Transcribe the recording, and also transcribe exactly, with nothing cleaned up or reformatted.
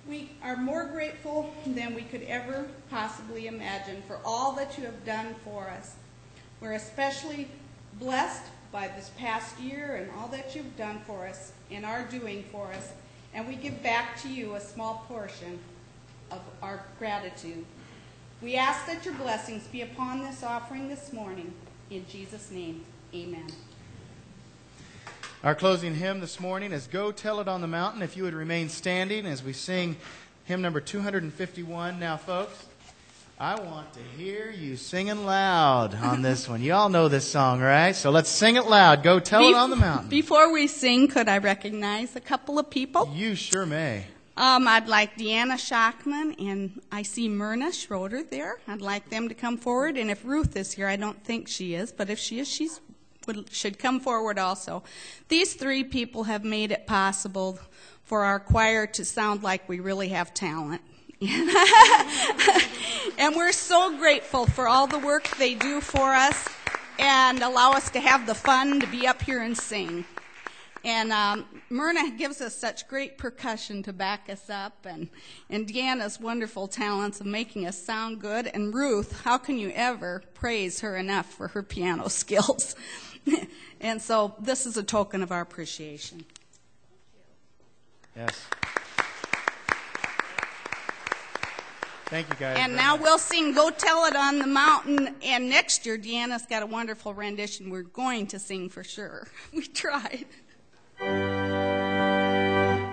We are more grateful than we could ever possibly imagine for all that you have done for us. We're especially blessed by this past year and all that you've done for us and are doing for us, and we give back to you a small portion of our gratitude. We ask that your blessings be upon this offering this morning. In Jesus' name, amen. Our closing hymn this morning is Go Tell It on the Mountain. If you would remain standing as we sing hymn number two hundred fifty-one. Now, folks, I want to hear you singing loud on this one. You all know this song, right? So let's sing it loud. Go Tell Be- It on the Mountain. Before we sing, could I recognize a couple of people? You sure may. Um, I'd like Deanna Schachman, and I see Myrna Schroeder there. I'd like them to come forward. And if Ruth is here, I don't think she is, but if she is, she should come forward also. These three people have made it possible for our choir to sound like we really have talent. And we're so grateful for all the work they do for us and allow us to have the fun to be up here and sing. And um, Myrna gives us such great percussion to back us up, and, and Deanna's wonderful talents of making us sound good. And Ruth, how can you ever praise her enough for her piano skills? And so this is a token of our appreciation. Yes. Thank you, guys. And now we'll sing Go Tell It on the Mountain. And next year, Deanna's got a wonderful rendition we're going to sing for sure. We tried.